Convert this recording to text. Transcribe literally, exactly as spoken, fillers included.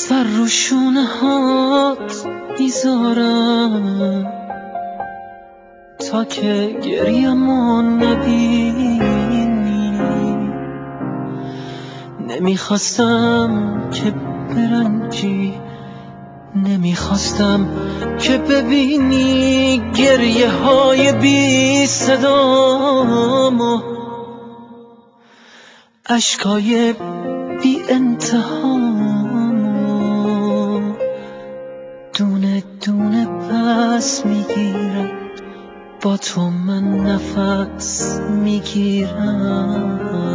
سر رو شونه هات میذارم تا که گریه‌مو نبینی. نمیخواستم که برنجی، نمیخواستم که ببینی گریه های بی صدامو، اشکای بی انتهامو دونه دونه پس میگیرم، با تو من نفس میگیرم.